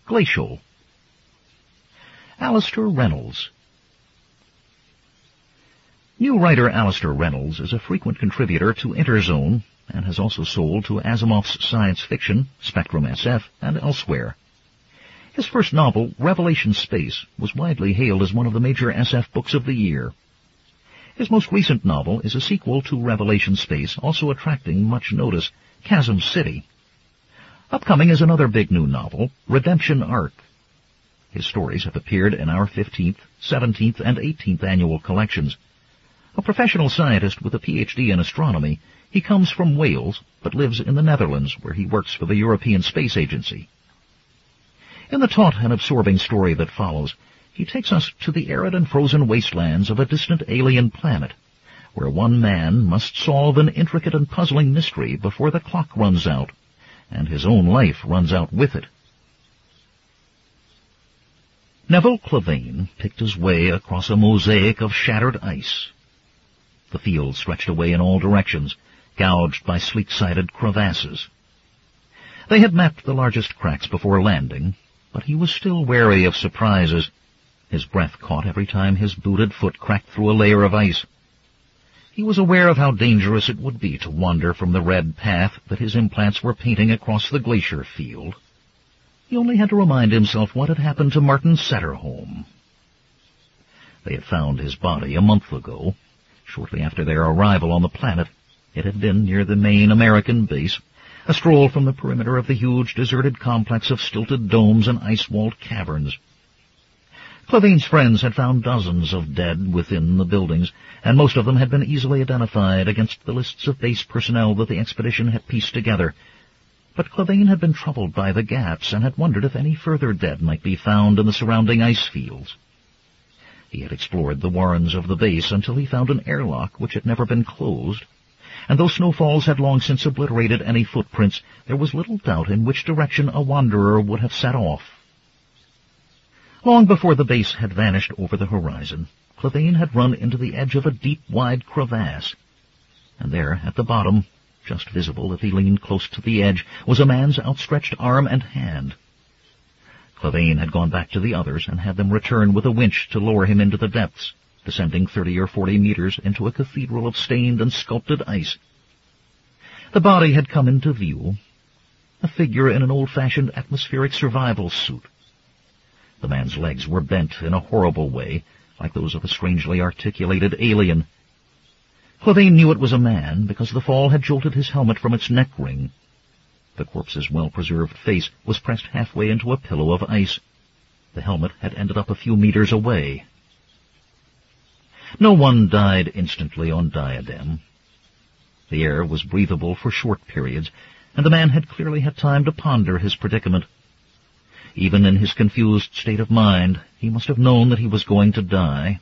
Glacial. Alistair Reynolds. New writer Alistair Reynolds is a frequent contributor to Interzone and has also sold to Asimov's science fiction, Spectrum SF, and elsewhere. His first novel, Revelation Space, was widely hailed as one of the major SF books of the year. His most recent novel is a sequel to Revelation Space, also attracting much notice, Chasm City. Upcoming is another big new novel, Redemption Arc. His stories have appeared in our 15th, 17th, and 18th annual collections. A professional scientist with a PhD in astronomy, he comes from Wales, but lives in the Netherlands, where he works for the European Space Agency. In the taut and absorbing story that follows, he takes us to the arid and frozen wastelands of a distant alien planet, where one man must solve an intricate and puzzling mystery before the clock runs out, and his own life runs out with it. Neville Clavane picked his way across a mosaic of shattered ice. The field stretched away in all directions, gouged by sleek-sided crevasses. They had mapped the largest cracks before landing, but he was still wary of surprises. His breath caught every time his booted foot cracked through a layer of ice. He was aware of how dangerous it would be to wander from the red path that his implants were painting across the glacier field. He only had to remind himself what had happened to Martin Setterholm. They had found his body a month ago. Shortly after their arrival on the planet, it had been near the main American base, a stroll from the perimeter of the huge deserted complex of stilted domes and ice-walled caverns. Clavane's friends had found dozens of dead within the buildings, and most of them had been easily identified against the lists of base personnel that the expedition had pieced together. But Clavane had been troubled by the gaps and had wondered if any further dead might be found in the surrounding ice fields. He had explored the warrens of the base until he found an airlock which had never been closed, and though snowfalls had long since obliterated any footprints, there was little doubt in which direction a wanderer would have set off. Long before the base had vanished over the horizon, Clavane had run into the edge of a deep, wide crevasse, and there, at the bottom, just visible if he leaned close to the edge, was a man's outstretched arm and hand. Clavane had gone back to the others and had them return with a winch to lower him into the depths, descending 30 or 40 meters into a cathedral of stained and sculpted ice. The body had come into view, a figure in an old-fashioned atmospheric survival suit. The man's legs were bent in a horrible way, like those of a strangely articulated alien. Clavane knew it was a man because the fall had jolted his helmet from its neck ring. The corpse's well-preserved face was pressed halfway into a pillow of ice. The helmet had ended up a few meters away. No one died instantly on Diadem. The air was breathable for short periods, and the man had clearly had time to ponder his predicament. Even in his confused state of mind, he must have known that he was going to die.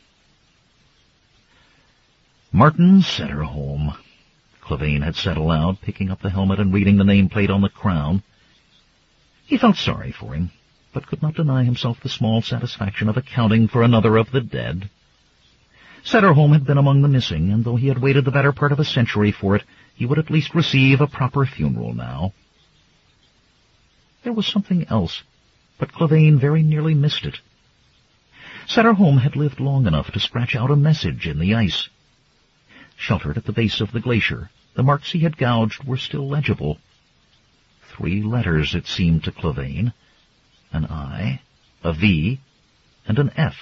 Martin Setterholm, Clavane had said aloud, picking up the helmet and reading the nameplate on the crown. He felt sorry for him, but could not deny himself the small satisfaction of accounting for another of the dead. Setterholm had been among the missing, and though he had waited the better part of a century for it, he would at least receive a proper funeral now. There was something else, but Clavane very nearly missed it. Setterholm had lived long enough to scratch out a message in the ice. Sheltered at the base of the glacier, the marks he had gouged were still legible. 3 letters, it seemed to Clavane. An I, a V, and an F.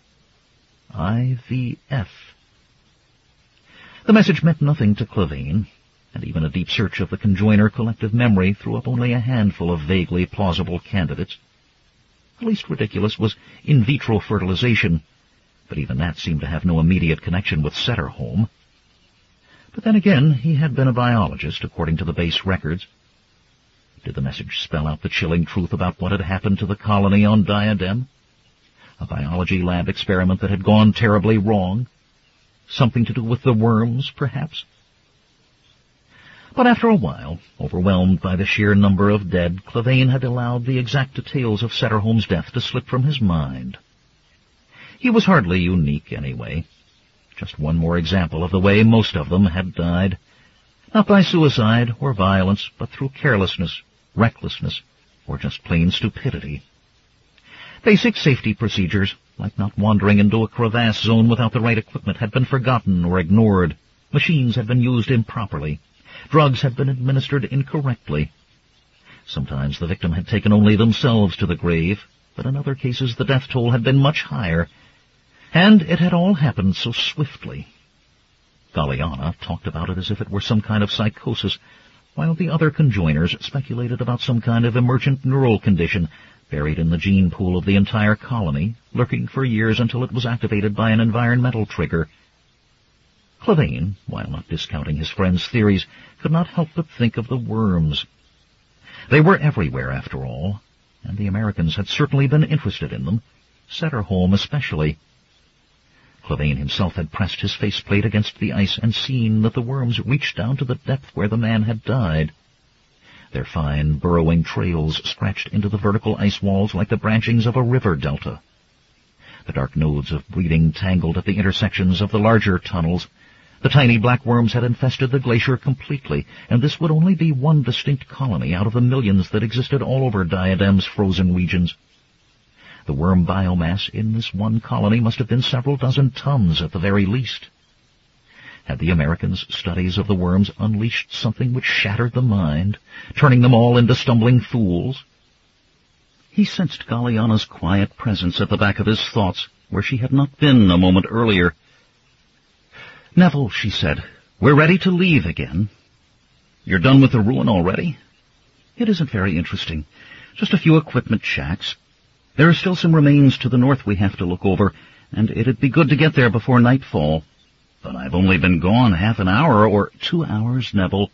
IVF. The message meant nothing to Clavane, and even a deep search of the conjoiner collective memory threw up only a handful of vaguely plausible candidates. The least ridiculous was in vitro fertilization, but even that seemed to have no immediate connection with Setterholm. But then again, he had been a biologist, according to the base records. Did the message spell out the chilling truth about what had happened to the colony on Diadem? A biology lab experiment that had gone terribly wrong? Something to do with the worms, perhaps? But after a while, overwhelmed by the sheer number of dead, Clavane had allowed the exact details of Setterholm's death to slip from his mind. He was hardly unique, anyway. Just one more example of the way most of them had died. Not by suicide or violence, but through carelessness, recklessness, or just plain stupidity. Basic safety procedures, like not wandering into a crevasse zone without the right equipment, had been forgotten or ignored. Machines had been used improperly. Drugs had been administered incorrectly. Sometimes the victim had taken only themselves to the grave, but in other cases the death toll had been much higher. And it had all happened so swiftly. Galiana talked about it as if it were some kind of psychosis, while the other conjoiners speculated about some kind of emergent neural condition buried in the gene pool of the entire colony, lurking for years until it was activated by an environmental trigger. Clavane, while not discounting his friend's theories, could not help but think of the worms. They were everywhere, after all, and the Americans had certainly been interested in them, Setterholm especially. Clavane himself had pressed his faceplate against the ice and seen that the worms reached down to the depth where the man had died. Their fine, burrowing trails scratched into the vertical ice walls like the branchings of a river delta. The dark nodes of breeding tangled at the intersections of the larger tunnels. The tiny black worms had infested the glacier completely, and this would only be one distinct colony out of the millions that existed all over Diadem's frozen regions. The worm biomass in this one colony must have been several dozen tons at the very least. Had the Americans' studies of the worms unleashed something which shattered the mind, turning them all into stumbling fools? He sensed Galiana's quiet presence at the back of his thoughts, where she had not been a moment earlier. "Neville," she said, "we're ready to leave again." "You're done with the ruin already?" "It isn't very interesting. Just a few equipment shacks. There are still some remains to the north we have to look over, and it'd be good to get there before nightfall." "But I've only been gone half an hour or 2 hours, Neville."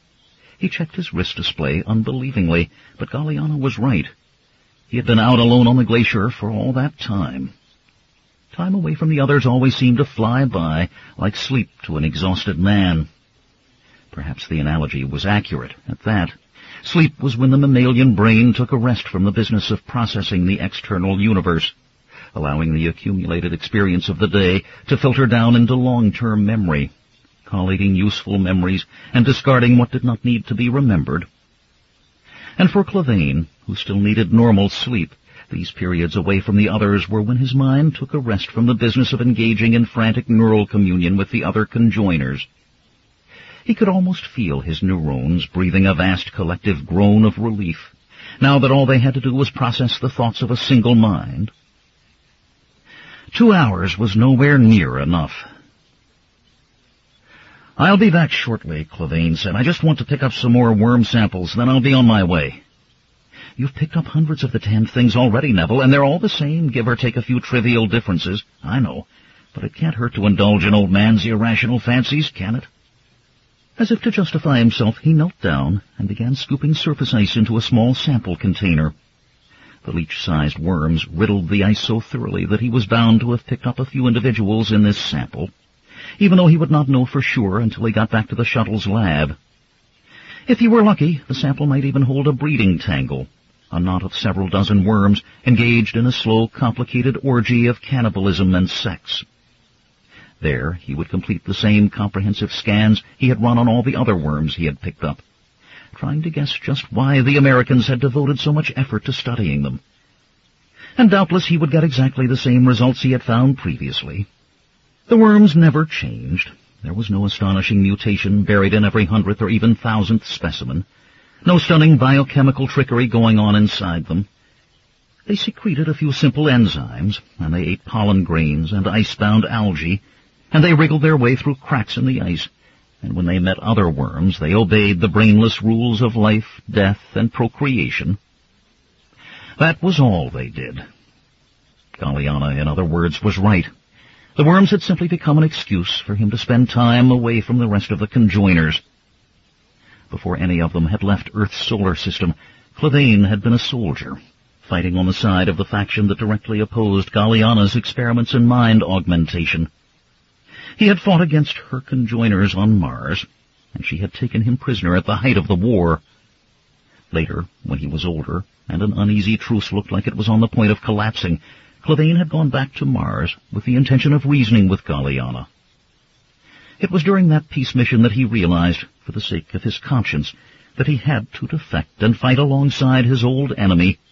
He checked his wrist display unbelievingly, but Galiana was right. He had been out alone on the glacier for all that time. Time away from the others always seemed to fly by, like sleep to an exhausted man. Perhaps the analogy was accurate at that. Sleep was when the mammalian brain took a rest from the business of processing the external universe, allowing the accumulated experience of the day to filter down into long-term memory, collating useful memories and discarding what did not need to be remembered. And for Clavane, who still needed normal sleep, these periods away from the others were when his mind took a rest from the business of engaging in frantic neural communion with the other conjoiners. He could almost feel his neurons breathing a vast collective groan of relief, now that all they had to do was process the thoughts of a single mind. 2 hours was nowhere near enough. "I'll be back shortly," Clavane said. "I just want to pick up some more worm samples, then I'll be on my way." "You've picked up hundreds of the damned things already, Neville, and they're all the same, give or take a few trivial differences. I know, but it can't hurt to indulge an old man's irrational fancies, can it?" As if to justify himself, he knelt down and began scooping surface ice into a small sample container. The leech-sized worms riddled the ice so thoroughly that he was bound to have picked up a few individuals in this sample, even though he would not know for sure until he got back to the shuttle's lab. If he were lucky, the sample might even hold a breeding tangle, a knot of several dozen worms engaged in a slow, complicated orgy of cannibalism and sex. There he would complete the same comprehensive scans he had run on all the other worms he had picked up, trying to guess just why the Americans had devoted so much effort to studying them. And doubtless he would get exactly the same results he had found previously. The worms never changed. There was no astonishing mutation buried in every 100th or even 1,000th specimen. No stunning biochemical trickery going on inside them. They secreted a few simple enzymes, and they ate pollen grains and ice-bound algae, and they wriggled their way through cracks in the ice, and when they met other worms, they obeyed the brainless rules of life, death, and procreation. That was all they did. Galiana, in other words, was right. The worms had simply become an excuse for him to spend time away from the rest of the conjoiners. Before any of them had left Earth's solar system, Clavane had been a soldier, fighting on the side of the faction that directly opposed Galiana's experiments in mind augmentation. He had fought against her conjoiners on Mars, and she had taken him prisoner at the height of the war. Later, when he was older, and an uneasy truce looked like it was on the point of collapsing, Clavane had gone back to Mars with the intention of reasoning with Galiana. It was during that peace mission that he realized, for the sake of his conscience, that he had to defect and fight alongside his old enemy,